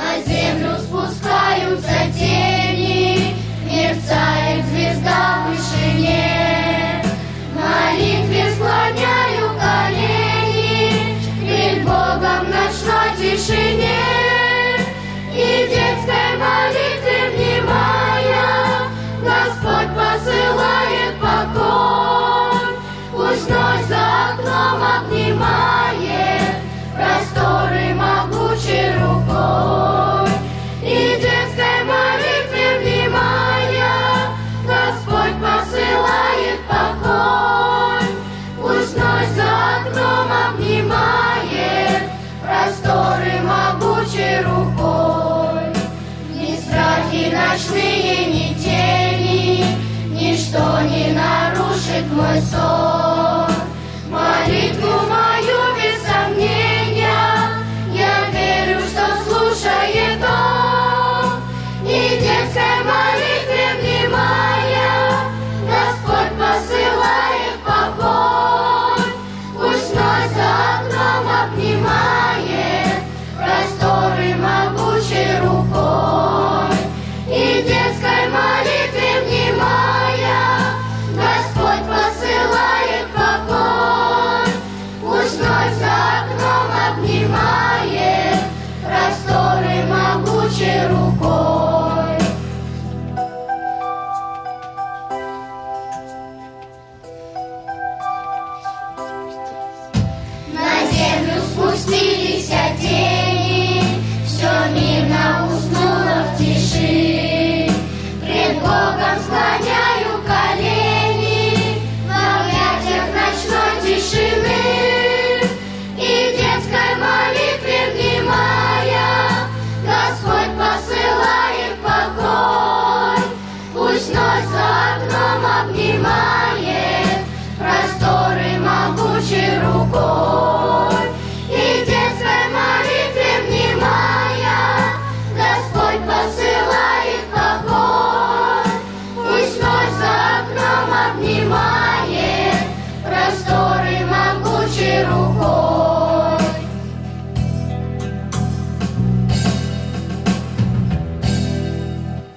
На землю спускаются тени, мерцает звезда в вышине. В молитве склоняю колени пред Богом в ночной тишине. И детской молитве внимая, Господь посылает покой. Пусть ночь за окном обнимает просторы могучей рукой. И детской молитве внимая, Господь посылает покой. Пусть ночь за окном обнимает просторы могучей рукой. Ни страхи ночные, ни тени, ничто не нарушит мой сон.